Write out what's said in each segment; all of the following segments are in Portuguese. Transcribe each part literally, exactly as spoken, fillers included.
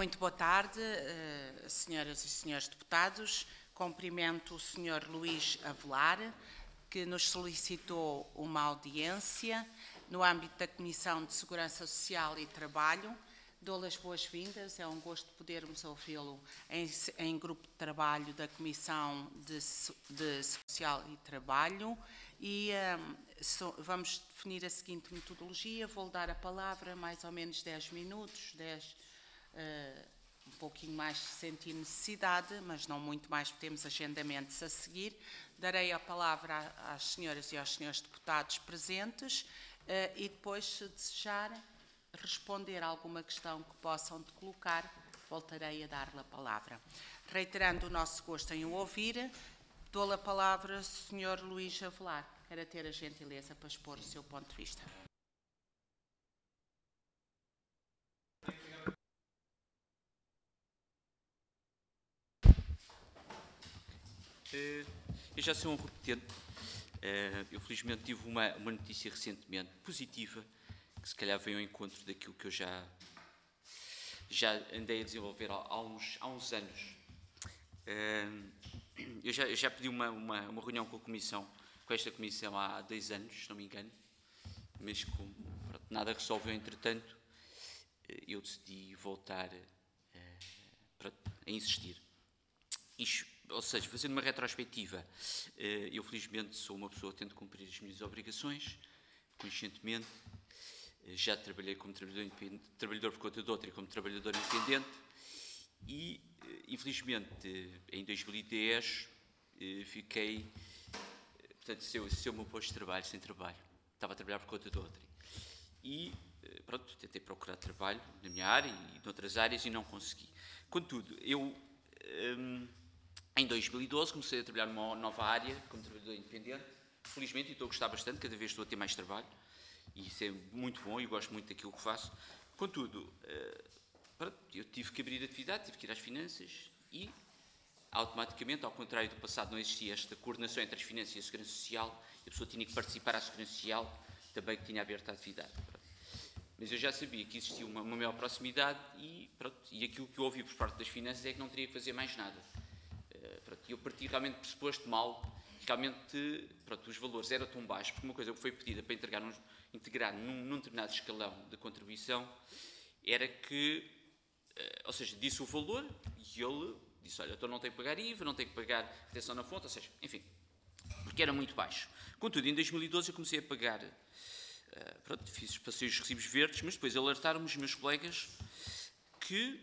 Muito boa tarde, uh, senhoras e senhores deputados. Cumprimento o senhor Luís Avelar, que nos solicitou uma audiência no âmbito da Comissão de Segurança Social e Trabalho. Dou-lhe as boas-vindas, é um gosto podermos ouvi-lo em, em grupo de trabalho da Comissão de, de Social e Trabalho. E um, so, vamos definir a seguinte metodologia. Vou-lhe dar a palavra, mais ou menos dez minutos, dez, uh, um pouquinho mais se sentir necessidade, mas não muito mais, porque temos agendamentos a seguir. Darei a palavra às senhoras e aos senhores deputados presentes uh, e depois, se desejar responder a alguma questão que possam te colocar, voltarei a dar-lhe a palavra. Reiterando o nosso gosto em o ouvir, dou-lhe a palavra ao senhor Luís Avelar. Quero ter a gentileza para expor o seu ponto de vista. Eu já sou um repetente. Eu felizmente tive uma, uma notícia recentemente positiva, que se calhar veio ao encontro daquilo que eu já, já andei a desenvolver há, há, uns, há uns anos. Eu já, eu já pedi uma, uma, uma reunião com a Comissão, com esta Comissão há dois anos, se não me engano, mas como pronto, nada resolveu entretanto, eu decidi voltar pronto, a insistir. Isto, ou seja, fazendo uma retrospectiva, eu felizmente sou uma pessoa que tento cumprir as minhas obrigações, conscientemente. Já trabalhei como trabalhador, trabalhador por conta de outra e como trabalhador independente e, infelizmente, em dois mil e dez fiquei, portanto, seu, seu meu posto de trabalho, sem trabalho. Estava a trabalhar por conta de outra. E, pronto, tentei procurar trabalho na minha área e noutras áreas e não consegui. Contudo, eu, um, em dois mil e doze, comecei a trabalhar numa nova área como trabalhador independente. Felizmente, e estou a gostar bastante, cada vez estou a ter mais trabalho. E isso é muito bom e gosto muito daquilo que faço. Contudo, eu tive que abrir atividade, tive que ir às finanças e, automaticamente, ao contrário do passado, não existia esta coordenação entre as finanças e a segurança social, a pessoa tinha que participar à segurança social, também que tinha aberto a atividade. Mas eu já sabia que existia uma, uma maior proximidade e, pronto, e aquilo que eu ouvi por parte das finanças é que não teria que fazer mais nada. E eu parti realmente do pressuposto mal, que realmente pronto, os valores eram tão baixos, porque uma coisa que foi pedida para entregar uns, integrar num, num determinado escalão de contribuição era que, ou seja, disse o valor e ele disse, olha, então não tenho que pagar I V A, não tenho que pagar retenção na fonte, ou seja, enfim, porque era muito baixo. Contudo, em dois mil e doze eu comecei a pagar, uh, pronto, fiz, passei os recibos verdes, mas depois alertaram-me os meus colegas que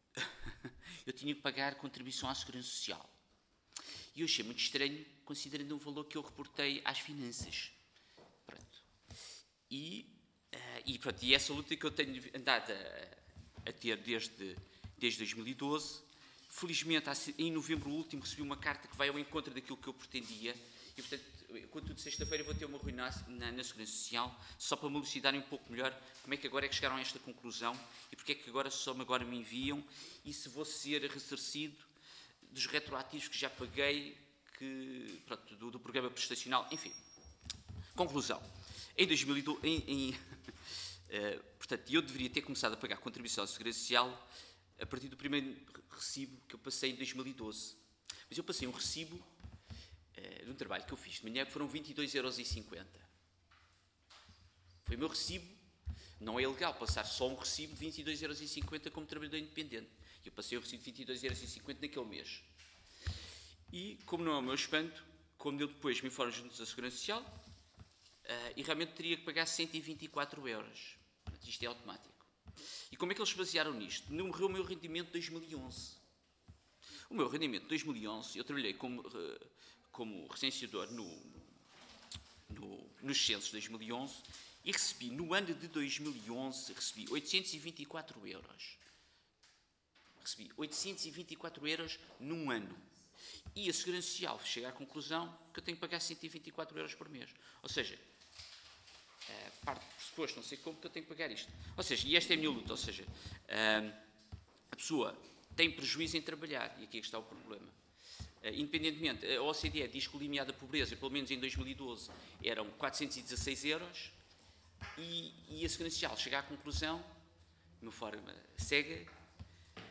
eu tinha que pagar contribuição à segurança social. E eu achei muito estranho, considerando o valor que eu reportei às finanças. Pronto. E, uh, e, pronto, e essa luta que eu tenho andado a, a ter desde, desde dois mil e doze, felizmente, em novembro último, recebi uma carta que vai ao encontro daquilo que eu pretendia. E, portanto, contudo, sexta-feira vou ter uma reunião na, na Segurança Social, só para me elucidarem um pouco melhor como é que agora é que chegaram a esta conclusão e porque é que agora só me, agora me enviam e se vou ser ressarcido dos retroativos que já paguei que, pronto, do, do programa prestacional, enfim. Conclusão. Em dois mil e doze, em, em, uh, portanto, eu deveria ter começado a pagar a contribuição à Segurança Social a partir do primeiro recibo que eu passei em dois mil e doze. Mas eu passei um recibo uh, de um trabalho que eu fiz de manhã que foram vinte e dois euros e cinquenta. Foi o meu recibo. Não é ilegal passar só um recibo de vinte e dois euros e cinquenta como trabalhador independente. Eu passei o recibo de vinte e dois euros e cinquenta naquele mês. E, como não é o meu espanto, quando eu depois me informo junto da Segurança Social, uh, e realmente teria que pagar cento e vinte e quatro euros. Isto é automático. E como é que eles se basearam nisto? Não morreu o meu rendimento de dois mil e onze. O meu rendimento de dois mil e onze, eu trabalhei como, uh, como recenseador no, no, nos censos de dois mil e onze e recebi, no ano de dois mil e onze, recebi oitocentos e vinte e quatro euros. Recebi oitocentos e vinte e quatro euros num ano. E a Segurança Social chega à conclusão que eu tenho que pagar cento e vinte e quatro euros por mês. Ou seja, a parte do pressuposto, não sei como, que eu tenho que pagar isto. Ou seja, e esta é a minha luta, ou seja, a pessoa tem prejuízo em trabalhar, e aqui é que está o problema. Independentemente, a O C D E diz que o limiar da pobreza, pelo menos em dois mil e doze, eram quatrocentos e dezasseis euros, e, e a Segurança Social chega à conclusão, de uma forma cega,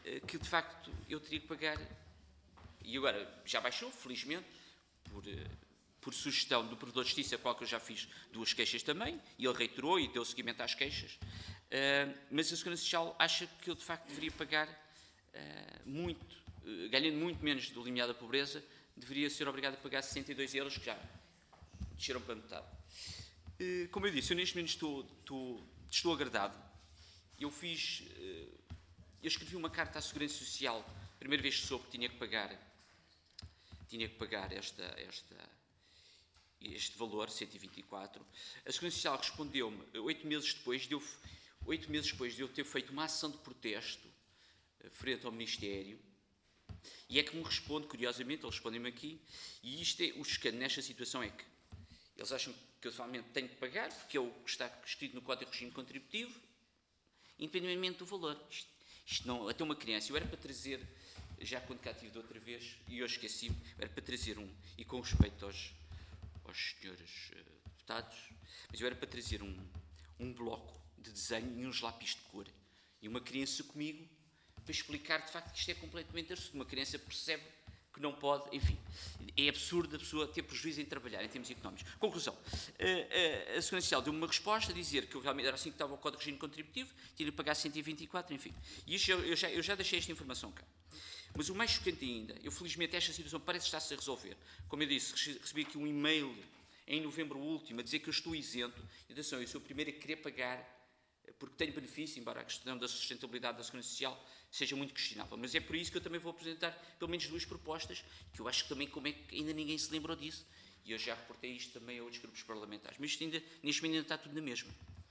que de facto eu teria que pagar, e agora já baixou, felizmente, por, por sugestão do Provedor de Justiça, a qual que eu já fiz duas queixas também, e ele reiterou e deu seguimento às queixas, mas a Segurança Social acha que eu de facto deveria pagar muito, ganhando muito menos do limiar da pobreza, deveria ser obrigado a pagar sessenta e dois euros, que já desceram para metade. Como eu disse, eu neste momento estou, estou, estou agradado. Eu fiz, eu escrevi uma carta à Segurança Social, a primeira vez que soube que tinha que pagar, tinha que pagar esta, esta, este valor, cento e vinte e quatro. A Segurança Social respondeu-me oito meses depois, de eu, oito meses depois de eu ter feito uma ação de protesto frente ao Ministério, e é que me responde, curiosamente, eles respondem-me aqui, e isto é, o escândalo nesta situação é que eles acham que eu realmente tenho que pagar, porque é o que está escrito no Código de Regime Contributivo, independentemente do valor. Isto, isto não, até uma criança, eu era para trazer, já quando cá tive de outra vez, e eu esqueci-me, era para trazer um, e com respeito aos, aos senhores uh, deputados, mas eu era para trazer um, um bloco de desenho e uns lápis de cor, e uma criança comigo, para explicar de facto que isto é completamente absurdo. Uma criança percebe que não pode, enfim, é absurdo a pessoa ter prejuízo em trabalhar em termos económicos. Conclusão, a, a, a Segurança Social deu-me uma resposta a dizer que eu realmente era assim que estava o Código de Regime Contributivo, tinha de pagar cento e vinte e quatro, enfim. E isto eu, eu, já, eu já deixei esta informação cá. Mas o mais chocante ainda, eu felizmente esta situação parece estar-se a resolver. Como eu disse, recebi aqui um e-mail em novembro último a dizer que eu estou isento. E atenção, eu sou o primeiro a querer pagar porque tenho benefício, embora a questão da sustentabilidade da Segurança Social seja muito questionável. Mas é por isso que eu também vou apresentar pelo menos duas propostas, que eu acho que também como é que ainda ninguém se lembrou disso, e eu já reportei isto também a outros grupos parlamentares. Mas isto ainda, neste momento ainda está tudo na mesma.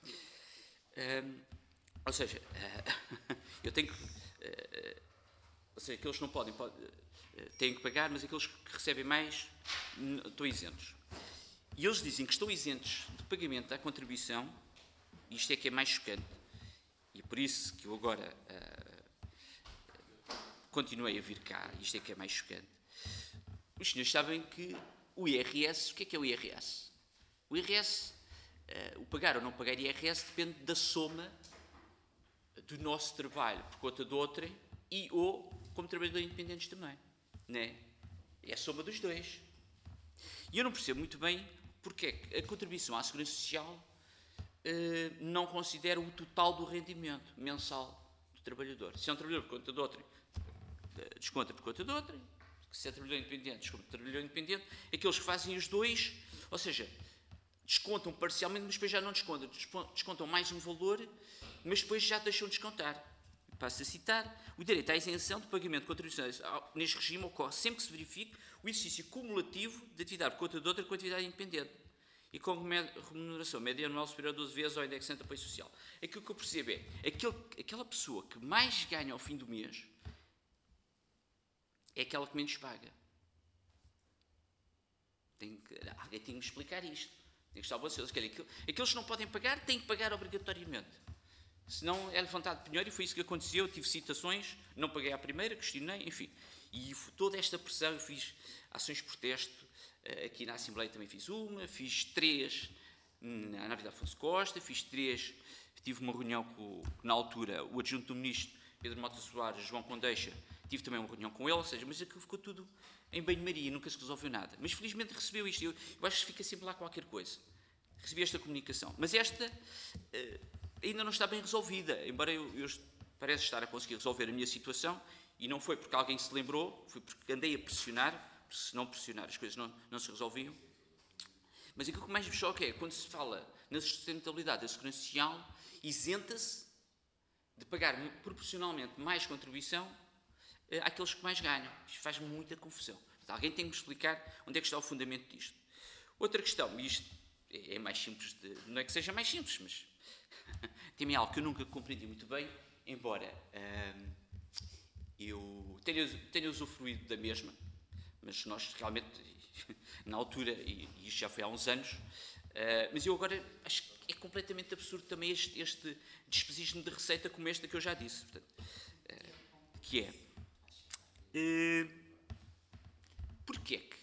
Um, ou seja, uh, eu tenho que... Uh, ou seja, aqueles que não podem, podem uh, têm que pagar, mas aqueles que recebem mais estão isentos. E eles dizem que estão isentos de pagamento da contribuição. Isto é que é mais chocante, e por isso que eu agora uh, continuei a vir cá, isto é que é mais chocante. Os senhores sabem que o I R S, o que é que é o I R S? O I R S, uh, o pagar ou não pagar I R S depende da soma do nosso trabalho por conta de outrem e ou como trabalhadores independentes também, não é? É a soma dos dois. E eu não percebo muito bem porque é que a contribuição à Segurança Social Uh, não considera o total do rendimento mensal do trabalhador. Se é um trabalhador por conta de outrem, uh, desconta por conta de outrem. Se é trabalhador independente, desconta por trabalhador independente. Aqueles que fazem os dois, ou seja, descontam parcialmente, mas depois já não descontam. Descontam mais um valor, mas depois já deixam de descontar. Passo a citar, o direito à isenção de pagamento de contribuições neste regime ocorre sempre que se verifique o exercício cumulativo de atividade por conta de outra com atividade independente e com remuneração média anual superior a doze vezes ao indexante de apoio social. Aquilo que eu percebo é, aquele, aquela pessoa que mais ganha ao fim do mês é aquela que menos paga. Tem que, alguém tem que me explicar isto. Tem que estar vocês. Aqueles que não podem pagar, têm que pagar obrigatoriamente. Senão é levantado penhor, e foi isso que aconteceu. Eu tive citações, não paguei à primeira, questionei, enfim. E toda esta pressão, eu fiz ações de protesto. Aqui na Assembleia também fiz uma, fiz três na Avenida Afonso Costa, fiz três, tive uma reunião com, na altura, o adjunto do Ministro, Pedro Mota Soares, João Condeixa, tive também uma reunião com ele, ou seja, mas aquilo ficou tudo em banho-maria, nunca se resolveu nada. Mas felizmente recebeu isto, eu, eu acho que fica sempre lá qualquer coisa. Recebi esta comunicação, mas esta uh, ainda não está bem resolvida, embora eu, eu parece estar a conseguir resolver a minha situação, e não foi porque alguém se lembrou, foi porque andei a pressionar, se não pressionar as coisas não, não se resolviam. Mas aquilo que mais me choca é, quando se fala na sustentabilidade da Segurança Social, isenta-se de pagar proporcionalmente mais contribuição eh, àqueles que mais ganham. Isto faz-me muita confusão. Portanto, alguém tem que me explicar onde é que está o fundamento disto. Outra questão, e isto é mais simples, de, não é que seja mais simples, mas também é algo que eu nunca compreendi muito bem, embora hum, eu tenha, tenha usufruído da mesma, mas nós realmente, na altura, e isto já foi há uns anos, uh, mas eu agora acho que é completamente absurdo também este, este despesismo de receita como esta que eu já disse. Portanto, uh, que é, uh, porquê que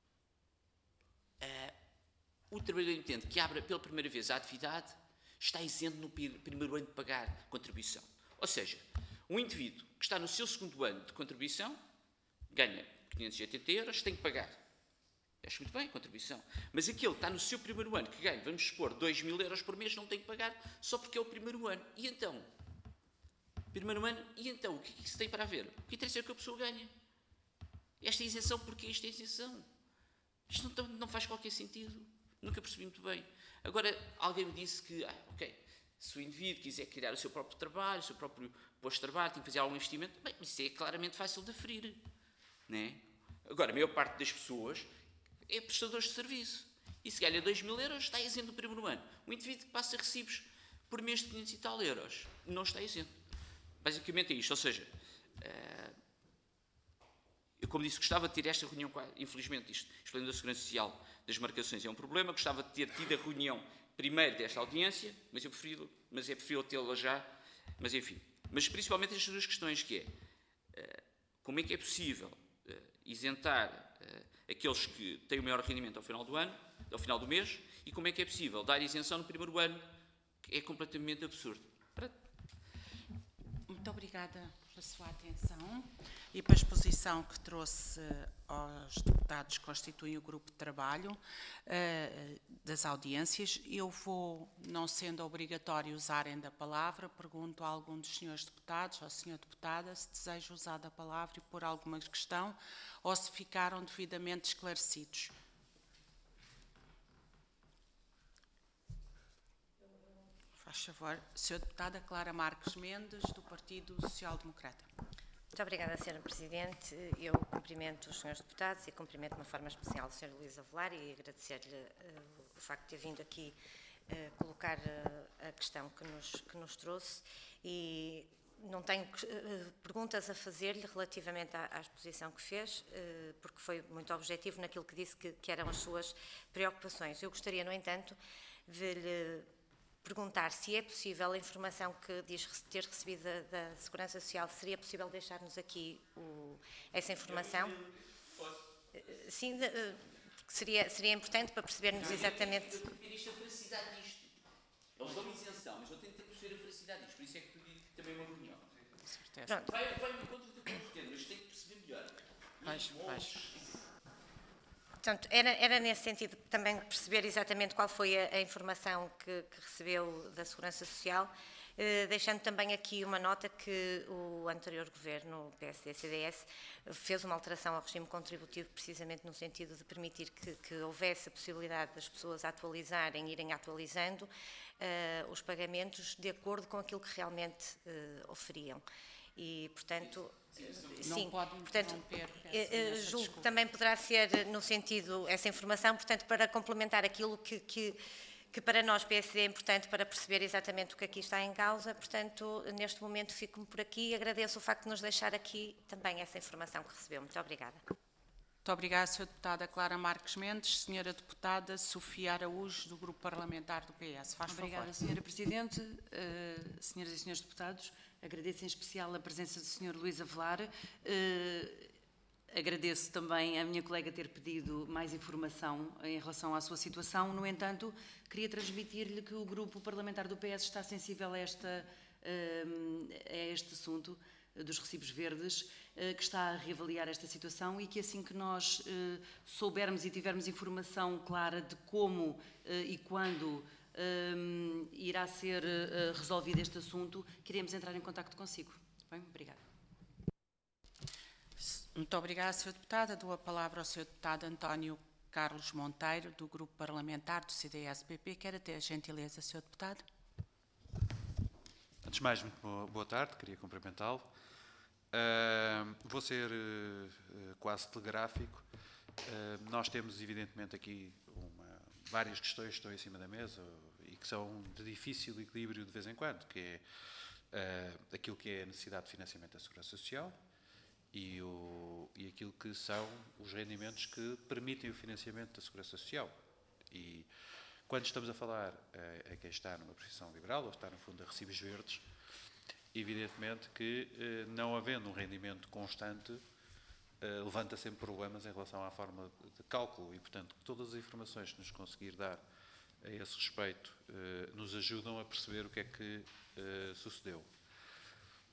uh, o trabalhador independente que abre pela primeira vez a atividade está isento no primeiro ano de pagar contribuição? Ou seja, Um indivíduo que está no seu segundo ano de contribuição ganha quinhentos e oitenta euros, tem que pagar. Acho muito bem a contribuição. Mas aquele que está no seu primeiro ano, que ganha, vamos supor, dois mil euros por mês, não tem que pagar só porque é o primeiro ano. E então? Primeiro ano, e então? O que é que se tem para ver? O que interessa é o que a pessoa ganha. Esta isenção, porquê esta isenção? Isto não, não faz qualquer sentido. Nunca percebi muito bem. Agora, alguém me disse que, ah, ok, se o indivíduo quiser criar o seu próprio trabalho, o seu próprio posto de trabalho, tem que fazer algum investimento, bem, isso é claramente fácil de aferir. Não é? Agora, a maior parte das pessoas é prestadores de serviço. E se ganha dois mil euros, está isento do primeiro ano. Um indivíduo que passa recibos por mês de quinhentos e tal euros, não está isento. Basicamente é isto. Ou seja, eu, como disse, gostava de ter esta reunião, infelizmente, isto, explodindo a Segurança Social das marcações é um problema, gostava de ter tido a reunião primeiro desta audiência, mas, eu prefiro, mas é preferível tê-la já, mas enfim. Mas principalmente estas duas questões, que é, como é que é possível isentar aqueles que têm o maior rendimento ao final do ano, ao final do mês, e como é que é possível dar isenção no primeiro ano, que é completamente absurdo. Muito obrigada pela sua atenção e pela exposição que trouxe aos deputados que constituem o grupo de trabalho uh, das audiências. Eu vou, não sendo obrigatório usarem da palavra, pergunto a algum dos senhores deputados, ou senhora deputada, se deseja usar da palavra e pôr alguma questão, ou se ficaram devidamente esclarecidos. Faz favor, senhora deputada Clara Marques Mendes, do Partido Social Democrata. Muito obrigada, senhora Presidente. Eu cumprimento os senhores deputados e cumprimento de uma forma especial o senhor Luís Avelar e agradecer-lhe uh, o facto de ter vindo aqui uh, colocar uh, a questão que nos, que nos trouxe, e não tenho uh, perguntas a fazer-lhe relativamente à, à exposição que fez, uh, porque foi muito objetivo naquilo que disse que, que eram as suas preocupações. Eu gostaria, no entanto, de lhe perguntar se é possível a informação que diz ter recebido da, da Segurança Social, seria possível deixar-nos aqui o, essa informação? Sim, porque seria, seria importante para percebermos exatamente... Eu tenho isto, a veracidade disto. Eles dão isenção, mas eu tenho que perceber a veracidade disto, por isso é que pedi também uma reunião. Pronto. Vai, vai no encontro do que eu pretendo, mas tenho que perceber melhor. Vais, vais. Portanto, era, era nesse sentido também perceber exatamente qual foi a, a informação que, que recebeu da Segurança Social, eh, deixando também aqui uma nota que o anterior governo, o P S D C D S, fez uma alteração ao regime contributivo precisamente no sentido de permitir que, que houvesse a possibilidade das pessoas atualizarem, irem atualizando eh, os pagamentos de acordo com aquilo que realmente eh, oferiam. E, portanto... Não sim, pode portanto, interromper, julgo que também poderá ser no sentido, essa informação, portanto, para complementar aquilo que, que, que para nós, P S D, é importante para perceber exatamente o que aqui está em causa. Portanto, neste momento fico-me por aqui e agradeço o facto de nos deixar aqui também essa informação que recebeu. Muito obrigada. Muito obrigada, senhora deputada Clara Marques Mendes. Senhora deputada Sofia Araújo, do Grupo Parlamentar do P S. Faz Obrigada, favor. senhora Presidente. Uh, senhoras e senhores deputados, agradeço em especial a presença do senhor Luís Avelar. Uh, agradeço também a minha colega ter pedido mais informação em relação à sua situação. No entanto, queria transmitir-lhe que o Grupo Parlamentar do P S está sensível a, esta, uh, a este assunto dos recibos verdes, que está a reavaliar esta situação, e que assim que nós soubermos e tivermos informação clara de como e quando irá ser resolvido este assunto, queremos entrar em contacto consigo. Bem, obrigada. Muito obrigada, senhora deputada. Dou a palavra ao senhor deputado António Carlos Monteiro, do Grupo Parlamentar do C D S P P. Quer ter a gentileza, senhor deputado? Antes de mais, muito boa tarde, queria cumprimentá-lo. Uh, vou ser uh, quase telegráfico. Uh, nós temos, evidentemente, aqui uma, várias questões que estão em cima da mesa e que são de difícil equilíbrio de vez em quando, que é uh, aquilo que é a necessidade de financiamento da Segurança Social e, o, e aquilo que são os rendimentos que permitem o financiamento da Segurança Social. E quando estamos a falar uh, a quem está numa profissão liberal ou está no fundo a recibos verdes, evidentemente que, não havendo um rendimento constante, levanta sempre problemas em relação à forma de cálculo e, portanto, todas as informações que nos conseguir dar a esse respeito nos ajudam a perceber o que é que sucedeu.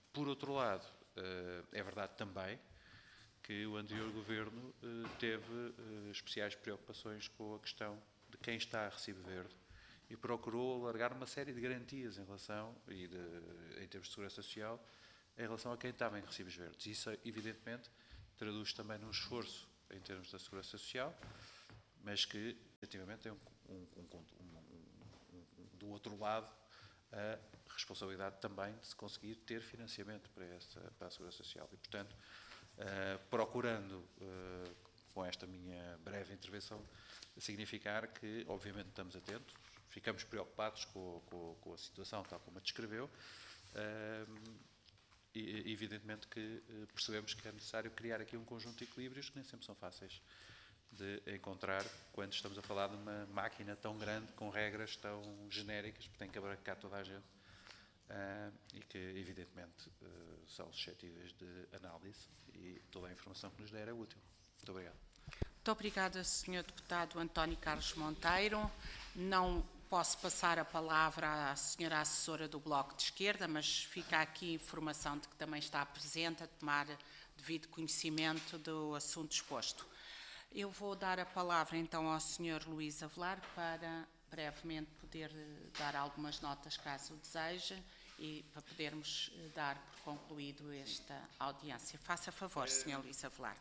Por outro lado, é verdade também que o anterior governo teve especiais preocupações com a questão de quem está a recibo verde e procurou alargar uma série de garantias em relação, e de, em termos de segurança social, em relação a quem estava em recibos verdes. Isso, evidentemente, traduz também num esforço em termos da segurança social, mas que, efetivamente, tem um, um, um, um, um, do outro lado a responsabilidade também de se conseguir ter financiamento para, esta, para a segurança social. E, portanto, uh, procurando, uh, com esta minha breve intervenção, significar que, obviamente, estamos atentos, ficamos preocupados com, com, com a situação tal como a descreveu, uh, e, evidentemente, que uh, percebemos que é necessário criar aqui um conjunto de equilíbrios que nem sempre são fáceis de encontrar quando estamos a falar de uma máquina tão grande, com regras tão genéricas, que tem que abarcar toda a gente, uh, e que, evidentemente, uh, são suscetíveis de análise, e toda a informação que nos der é útil. Muito obrigado. Muito obrigada, senhor Deputado António Carlos Monteiro. Não posso passar a palavra à senhora assessora do Bloco de Esquerda, mas fica aqui a informação de que também está presente a tomar devido conhecimento do assunto exposto. Eu vou dar a palavra então ao senhor Luís Avelar para brevemente poder dar algumas notas, caso deseje, e para podermos dar por concluído esta audiência. Faça favor, senhor Luís Avelar.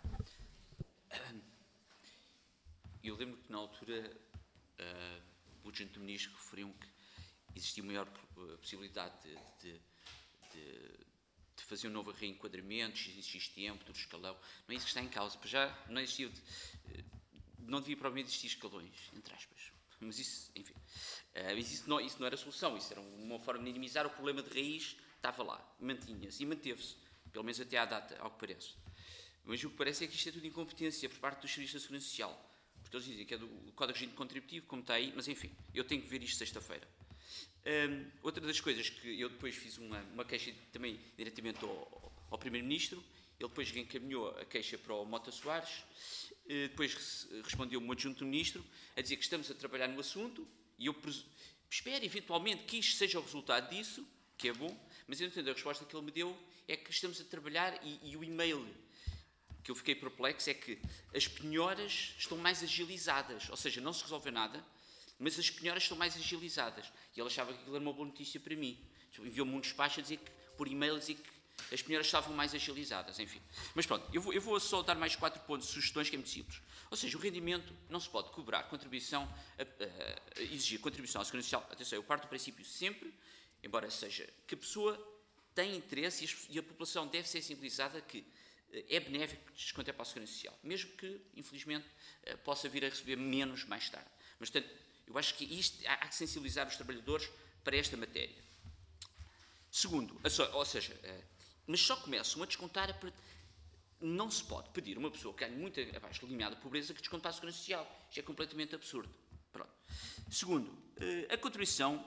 Eu lembro que na altura uh, o adjunto do Ministro referiu que existia maior possibilidade de, de, de, de fazer um novo reenquadramento, existe tempo, do escalão. Não é isso que está em causa. Para já não existia, não devia provavelmente existir escalões, entre aspas. Mas isso, enfim, uh, mas isso, não, isso não era a solução, isso era uma forma de minimizar o problema de raiz, estava lá, mantinha-se e manteve-se, pelo menos até à data, ao que parece. Mas o que parece é que isto é tudo incompetência por parte dos serviços da Segurança Social. Porque eles dizem que é do Código de Regime Contributivo, como está aí, mas enfim, eu tenho que ver isto sexta-feira. Um, outra das coisas que eu depois fiz uma, uma queixa também diretamente ao, ao Primeiro-Ministro, ele depois encaminhou a queixa para o Mota Soares, depois respondeu-me o adjunto do Ministro a dizer que estamos a trabalhar no assunto, e eu espero eventualmente que isto seja o resultado disso, que é bom, mas eu não entendo, a resposta que ele me deu é que estamos a trabalhar e, e o e-mail que eu fiquei perplexo é que as penhoras estão mais agilizadas, ou seja, não se resolveu nada, mas as penhoras estão mais agilizadas. E ele achava que aquilo era uma boa notícia para mim. Enviou-me um despacho a dizer que, por e-mail, a dizer que as penhoras estavam mais agilizadas, enfim. Mas pronto, eu vou, eu vou só dar mais quatro pontos de sugestões, que é muito simples. Ou seja, o rendimento não se pode cobrar contribuição, a, a, a exigir contribuição à Segurança Social. Atenção, eu parto do princípio sempre, embora seja que a pessoa tem interesse e a, e a população deve ser sensibilizada que é benéfico descontar para a Segurança Social, mesmo que, infelizmente, possa vir a receber menos mais tarde. Mas, portanto, eu acho que isto, há que sensibilizar os trabalhadores para esta matéria. Segundo, ou seja, mas só começam a descontar, a, não se pode pedir a uma pessoa que ganhe muito abaixo do limiar da pobreza que desconte para a Segurança Social. Isto é completamente absurdo. Pronto. Segundo, a contribuição,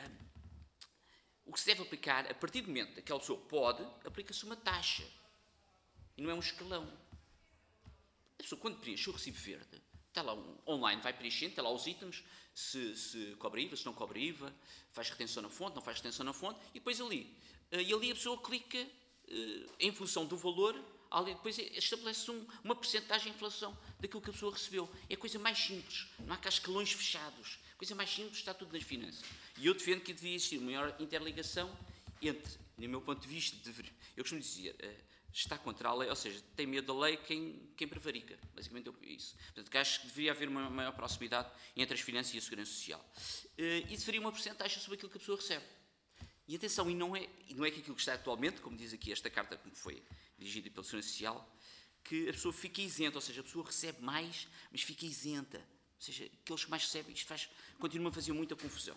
o que se deve aplicar, a partir do momento que aquela pessoa pode, aplica-se uma taxa. E não é um escalão. A pessoa, quando preenche o recibo verde, está lá um, online, vai preenchendo, está lá os itens, se, se cobra I V A, se não cobra I V A, faz retenção na fonte, não faz retenção na fonte, e depois ali, e ali a pessoa clica, em função do valor, ali depois estabelece um, uma percentagem de inflação daquilo que a pessoa recebeu. É a coisa mais simples, não há cá escalões fechados. A coisa mais simples está tudo nas finanças. E eu defendo que devia existir uma maior interligação entre, no meu ponto de vista, deveria, eu costumo dizer, está contra a lei, ou seja, tem medo da lei quem, quem prevarica. Basicamente é isso. Portanto, acho que deveria haver uma maior proximidade entre as finanças e a Segurança Social. E deveria uma porcentagem sobre aquilo que a pessoa recebe. E atenção, e não é, e não é que aquilo que está atualmente, como diz aqui esta carta que foi dirigida pela Segurança Social, que a pessoa fica isenta, ou seja, a pessoa recebe mais, mas fica isenta. Ou seja, aqueles que mais recebem, isto faz, continua a fazer muita confusão.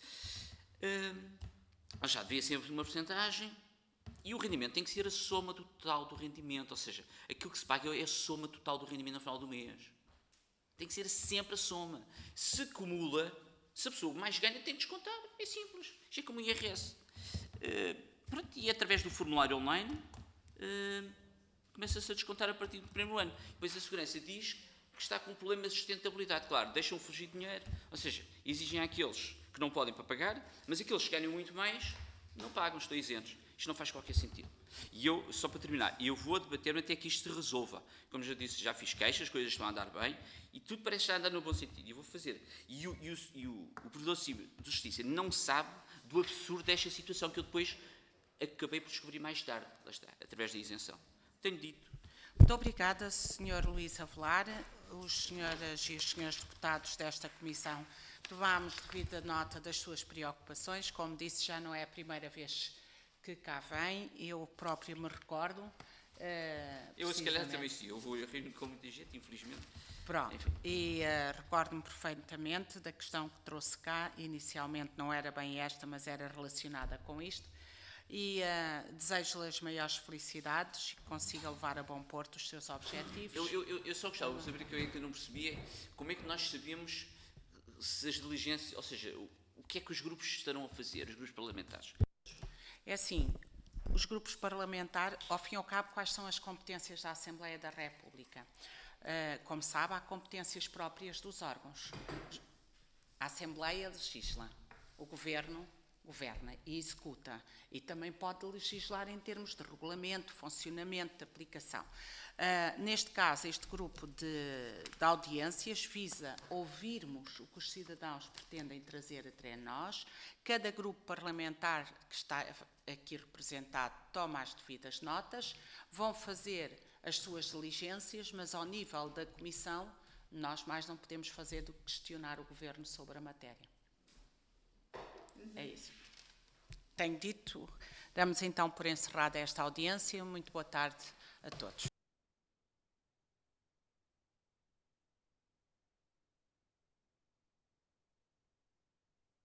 Hum, já devia ser uma porcentagem. E o rendimento tem que ser a soma total do rendimento, ou seja, aquilo que se paga é a soma total do rendimento no final do mês. Tem que ser sempre a soma. Se acumula, se a pessoa mais ganha, tem que descontar. É simples. Isto é como o I R S. Uh, pronto, e através do formulário online, uh, começa-se a descontar a partir do primeiro ano. Depois a segurança diz que está com problemas de sustentabilidade. Claro, deixam fugir dinheiro, ou seja, exigem àqueles que não podem para pagar, mas aqueles que ganham muito mais, não pagam, estão isentos. Isto não faz qualquer sentido. E eu, só para terminar, eu vou debater até que isto se resolva. Como já disse, já fiz queixas, as coisas estão a andar bem, e tudo parece estar a andar no bom sentido. E eu vou fazer. E o, e o, e o, o Provedor Civil de Justiça não sabe do absurdo desta situação que eu depois acabei por descobrir mais tarde, lá está, através da isenção. Tenho dito. Muito obrigada, senhor Luís Avelar. Os senhoras e os senhores deputados desta comissão tomamos devida nota das suas preocupações. Como disse, já não é a primeira vez que cá vem. Eu próprio me recordo. Uh, eu, se calhar, também sim. Eu vou rir com muita gente, infelizmente. Pronto. Enfim. E uh, recordo-me perfeitamente da questão que trouxe cá. Inicialmente não era bem esta, mas era relacionada com isto. E uh, desejo-lhe as maiores felicidades e que consiga levar a bom porto os seus objetivos. Eu, eu, eu só gostava de saber, que eu ainda não percebia, como é que nós sabemos se as diligências, ou seja, o, o que é que os grupos estarão a fazer, os grupos parlamentares? É assim, os grupos parlamentares, ao fim e ao cabo, quais são as competências da Assembleia da República? Uh, como sabe, há competências próprias dos órgãos. A Assembleia legisla, o Governo governa e executa, e também pode legislar em termos de regulamento, funcionamento, de aplicação. Uh, neste caso, este grupo de, de audiências visa ouvirmos o que os cidadãos pretendem trazer até nós. Cada grupo parlamentar que está aqui representado toma as devidas notas, vão fazer as suas diligências, mas ao nível da Comissão, nós mais não podemos fazer do que questionar o Governo sobre a matéria. É isso. Tenho dito, damos então por encerrada esta audiência. Muito boa tarde a todos.